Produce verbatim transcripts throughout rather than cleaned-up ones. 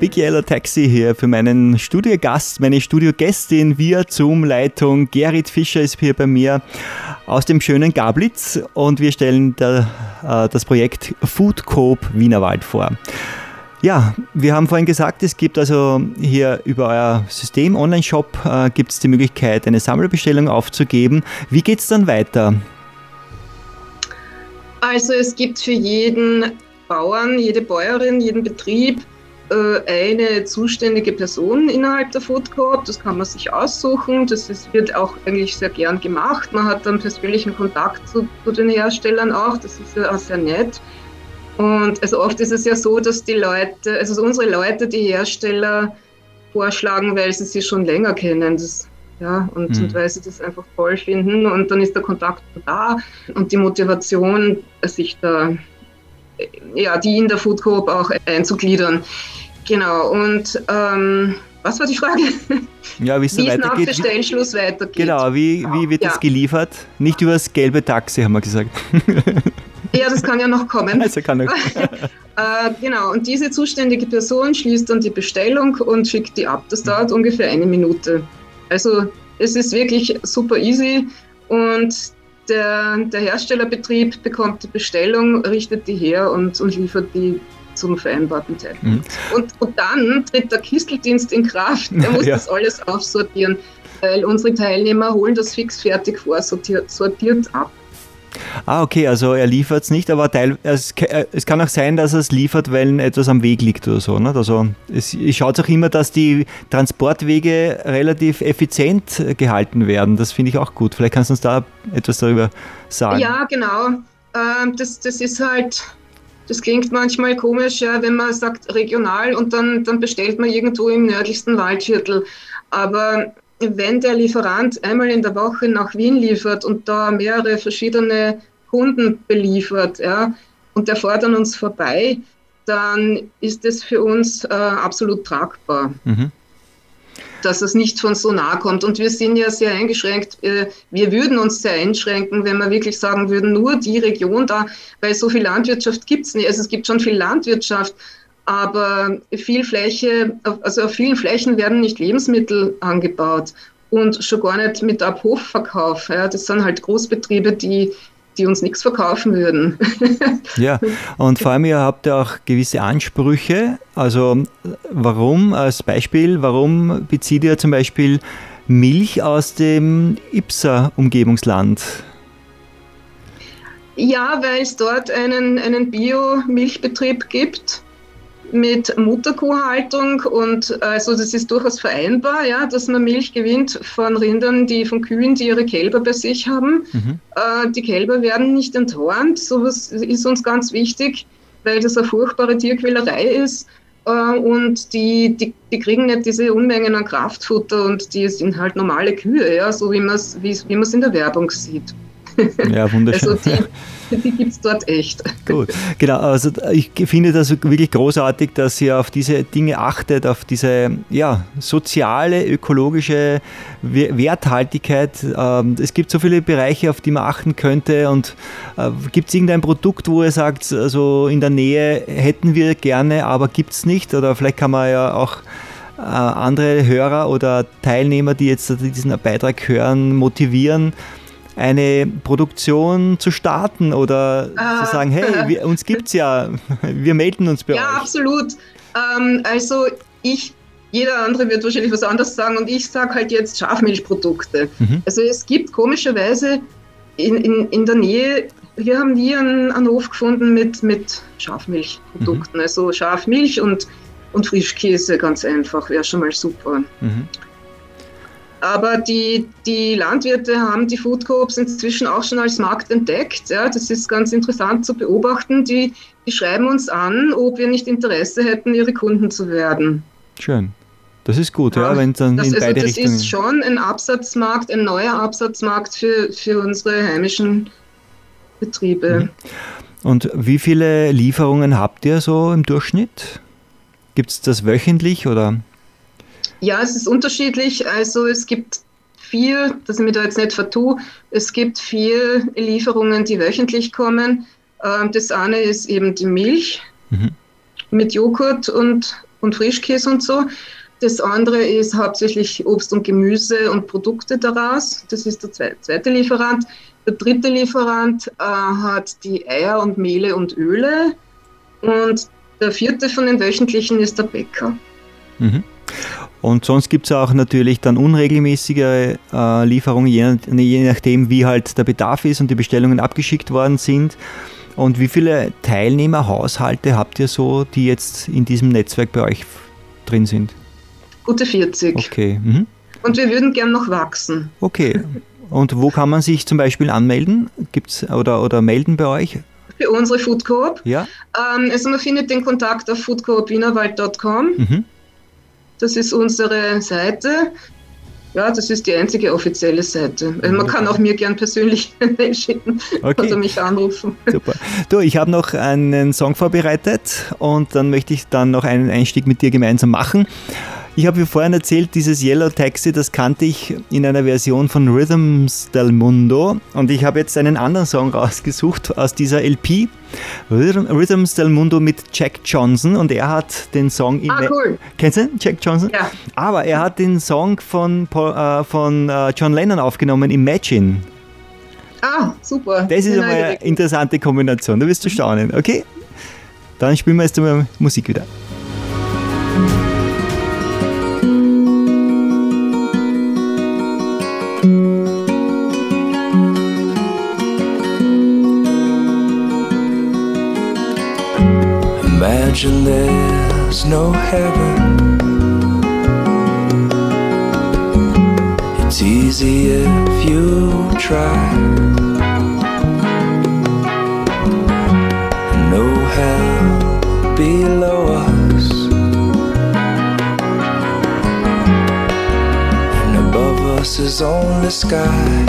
Big Yellow Taxi hier für meinen Studiogast, meine Studiogästin via Zoom-Leitung. Gerrit Fischer ist hier bei mir aus dem schönen Gablitz und wir stellen da, äh, das Projekt Food Coop Wienerwald vor. Ja, wir haben vorhin gesagt, es gibt also hier über euer System Online-Shop äh, gibt es die Möglichkeit, eine Sammelbestellung aufzugeben. Wie geht es dann weiter? Also es gibt für jeden Bauern, jede Bäuerin, jeden Betrieb äh, eine zuständige Person innerhalb der Food Coop. Das kann man sich aussuchen. Das ist, wird auch eigentlich sehr gern gemacht. Man hat dann persönlichen Kontakt zu, zu den Herstellern auch. Das ist ja auch sehr nett. Und also oft ist es ja so, dass die Leute, also unsere Leute, die Hersteller vorschlagen, weil sie sie schon länger kennen. Das, ja, und, mhm. und weil sie das einfach toll finden. Und dann ist der Kontakt da und die Motivation, sich da ja, die in der Food Coop auch einzugliedern. Genau, und ähm, was war die Frage? Ja, wie es wie weitergeht. nach Bestellschluss weitergeht. Genau, wie, wie wird ja. das geliefert? Nicht über das gelbe Taxi, haben wir gesagt. Ja, das kann ja noch kommen. Also kann noch. äh, genau, und diese zuständige Person schließt dann die Bestellung und schickt die ab. Das dauert mhm. ungefähr eine Minute. Also es ist wirklich super easy und Der, der Herstellerbetrieb bekommt die Bestellung, richtet die her und, und liefert die zum vereinbarten Zeitpunkt. Mhm. Und, und dann tritt der Kisteldienst in Kraft. Der muss ja. das alles aufsortieren, weil unsere Teilnehmer holen das fix fertig vorsortiert sortiert ab. Ah, okay, also er liefert es nicht, aber teil, es, es kann auch sein, dass er es liefert, weil etwas am Weg liegt oder so. Ne? Also es schaut auch immer, dass die Transportwege relativ effizient gehalten werden. Das finde ich auch gut. Vielleicht kannst du uns da etwas darüber sagen. Ja, genau. Ähm, das, das ist halt, das klingt manchmal komisch, ja, wenn man sagt regional und dann, dann bestellt man irgendwo im nördlichsten Waldviertel. Aber wenn der Lieferant einmal in der Woche nach Wien liefert und da mehrere verschiedene Kunden beliefert, ja, und der fährt an uns vorbei, dann ist das für uns äh, absolut tragbar, mhm. dass es nicht von so nah kommt. Und wir sind ja sehr eingeschränkt. Äh, wir würden uns sehr einschränken, wenn wir wirklich sagen würden, nur die Region da, weil so viel Landwirtschaft gibt es nicht. Also es gibt schon viel Landwirtschaft, aber viel Fläche, also auf vielen Flächen werden nicht Lebensmittel angebaut und schon gar nicht mit Ab-Hof-Verkauf. Ja, das sind halt Großbetriebe, die, die uns nichts verkaufen würden. Ja, und vor allem ihr habt ja auch gewisse Ansprüche. Also warum, als Beispiel, warum bezieht ihr zum Beispiel Milch aus dem Ipsa-Umgebungsland? Ja, weil es dort einen, einen Bio-Milchbetrieb gibt mit Mutterkuhhaltung und also das ist durchaus vereinbar, ja, dass man Milch gewinnt von Rindern, die von Kühen, die ihre Kälber bei sich haben. Mhm. Äh, die Kälber werden nicht enthornt, sowas ist uns ganz wichtig, weil das eine furchtbare Tierquälerei ist äh, und die, die, die kriegen nicht diese Unmengen an Kraftfutter und die sind halt normale Kühe, ja, so wie man es wie, wie man's in der Werbung sieht. Ja, wunderschön. Also die, die gibt es dort echt. Gut, genau. Also ich finde das wirklich großartig, dass ihr auf diese Dinge achtet, auf diese ja, soziale, ökologische Werthaltigkeit. Es gibt so viele Bereiche, auf die man achten könnte. Und gibt es irgendein Produkt, wo ihr sagt, also in der Nähe hätten wir gerne, aber gibt es nicht? Oder vielleicht kann man ja auch andere Hörer oder Teilnehmer, die jetzt diesen Beitrag hören, motivieren, eine Produktion zu starten oder ah, zu sagen, hey, wir, uns gibt's ja, wir melden uns bei ja, euch. Ja, absolut. Ähm, also ich, jeder andere wird wahrscheinlich was anderes sagen und ich sage halt jetzt Schafmilchprodukte. Mhm. Also es gibt komischerweise in, in, in der Nähe, hier haben wir einen, einen Hof gefunden mit, mit Schafmilchprodukten, mhm. also Schafmilch und, und Frischkäse, ganz einfach, wäre schon mal super. Mhm. Aber die, die Landwirte haben die Food Coops inzwischen auch schon als Markt entdeckt. Ja, das ist ganz interessant zu beobachten. Die, die schreiben uns an, ob wir nicht Interesse hätten, ihre Kunden zu werden. Schön. Das ist gut, ja, ja wenn es dann das, in also beide das Richtungen... Das ist schon ein Absatzmarkt, ein neuer Absatzmarkt für, für unsere heimischen Betriebe. Und wie viele Lieferungen habt ihr so im Durchschnitt? Gibt es das wöchentlich oder... Ja, es ist unterschiedlich. Also es gibt viel, dass ich mir da jetzt nicht vertue, es gibt vier Lieferungen, die wöchentlich kommen. Das eine ist eben die Milch mhm. mit Joghurt und, und Frischkäse und so. Das andere ist hauptsächlich Obst und Gemüse und Produkte daraus. Das ist der zweite Lieferant. Der dritte Lieferant äh, hat die Eier und Mehle und Öle. Und der vierte von den wöchentlichen ist der Bäcker. Mhm. Und sonst gibt es auch natürlich dann unregelmäßige äh, Lieferungen, je, je nachdem, wie halt der Bedarf ist und die Bestellungen abgeschickt worden sind. Und wie viele Teilnehmer, Haushalte habt ihr so, die jetzt in diesem Netzwerk bei euch drin sind? Gute vierzig. Okay. Mhm. Und wir würden gern noch wachsen. Okay. Und wo kann man sich zum Beispiel anmelden? Gibt's oder, oder melden bei euch? Für unsere Food Coop. Ja. Ähm, also man findet den Kontakt auf food coop wienerwald punkt com. Mhm. Das ist unsere Seite. Ja, das ist die einzige offizielle Seite. Also man kann auch mir gern persönlich eine Mail schicken okay. oder mich anrufen. Super. Du, ich habe noch einen Song vorbereitet und dann möchte ich dann noch einen Einstieg mit dir gemeinsam machen. Ich habe dir vorhin erzählt, dieses Yellow Taxi, das kannte ich in einer Version von Rhythms del Mundo und ich habe jetzt einen anderen Song rausgesucht aus dieser L P, Rhythms del Mundo mit Jack Johnson und er hat den Song... Ah, Ima- cool. Kennst du Jack Johnson? Ja. Aber er hat den Song von, äh, von äh, John Lennon aufgenommen, Imagine. Ah, super. Das ist einmal eine interessante Kombination, da wirst du staunen, okay? Dann spielen wir jetzt mal Musik wieder. Imagine there's no heaven. It's easy if you try. No hell below us, and above us is only sky.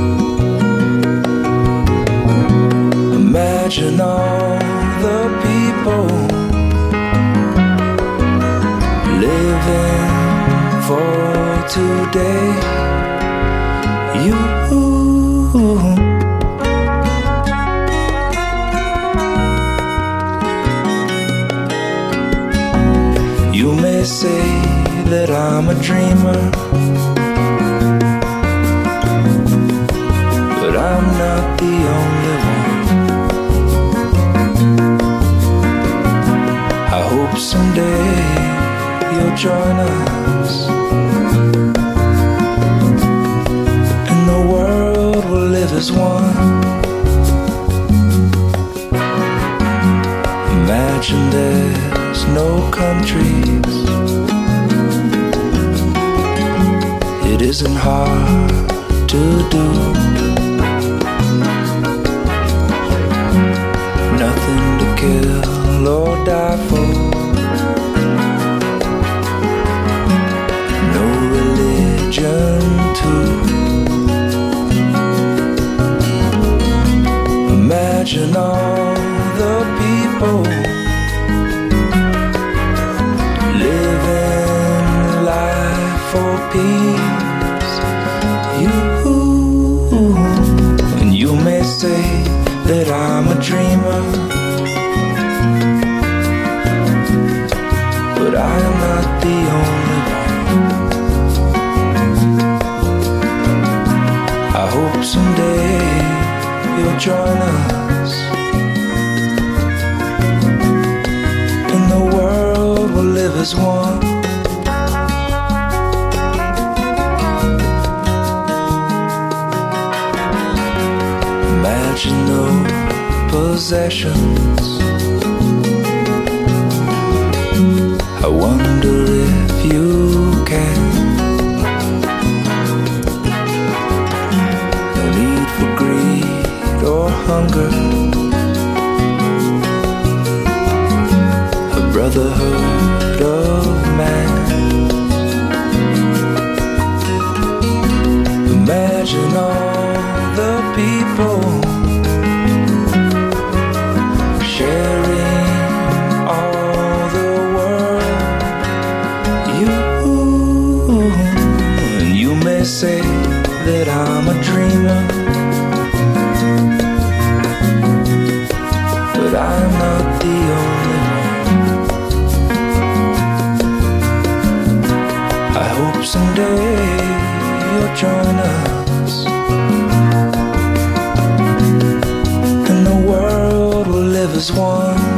Imagine all the people living for today. You, you may say that I'm a dreamer, but I'm not the only one. I hope someday you'll join us, and the world will live as one. Imagine there's no countries. It isn't hard to do. Nothing to kill or die for. No religion too. Imagine all the people living life for peace. You, and you may say that I'm a dreamer, but I am not the only one. I hope someday you'll join us, and the world will live as one. Imagine no possessions. I wonder if you can. No need for greed or hunger. A brotherhood of man. Imagine all the people sharing someday you'll join us, and the world will live as one.